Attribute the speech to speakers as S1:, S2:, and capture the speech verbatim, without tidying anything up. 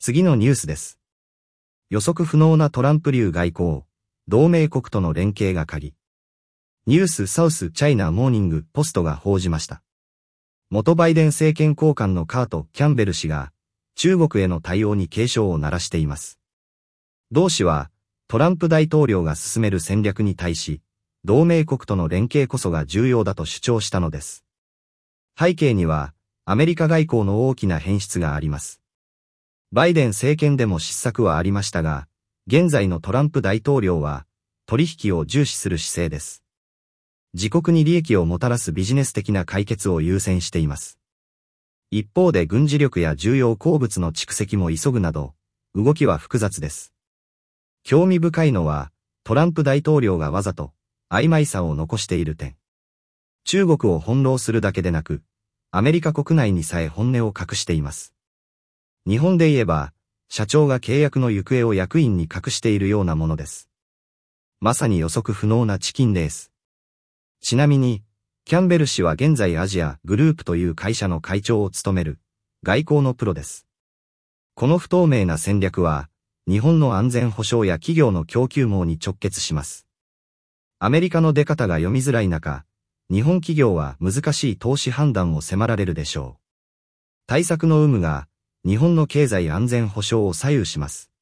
S1: 次のニュースです。予測不能なトランプ流外交、同盟国との連携が鍵。ニュースサウスチャイナモーニングポストが報じました。元バイデン政権高官のカート・キャンベル氏が中国への対応に警鐘を鳴らしています。同氏はトランプ大統領が進める戦略に対し、同盟国との連携こそが重要だと主張したのです。背景にはアメリカ外交の大きな変質があります。バイデン政権でも失策はありましたが、現在のトランプ大統領は取引を重視する姿勢です。自国に利益をもたらすビジネス的な解決を優先しています。一方で軍事力や重要鉱物の蓄積も急ぐなど、動きは複雑です。興味深いのは、トランプ大統領がわざと曖昧さを残している点。中国を翻弄するだけでなく、アメリカ国内にさえ本音を隠しています。日本で言えば、社長が契約の行方を役員に隠しているようなものです。まさに予測不能なチキンレース。ちなみに、キャンベル氏は現在アジアグループという会社の会長を務める外交のプロです。この不透明な戦略は、日本の安全保障や企業の供給網に直結します。アメリカの出方が読みづらい中、日本企業は難しい投資判断を迫られるでしょう。対策の有無が、日本の経済安全保障を左右します。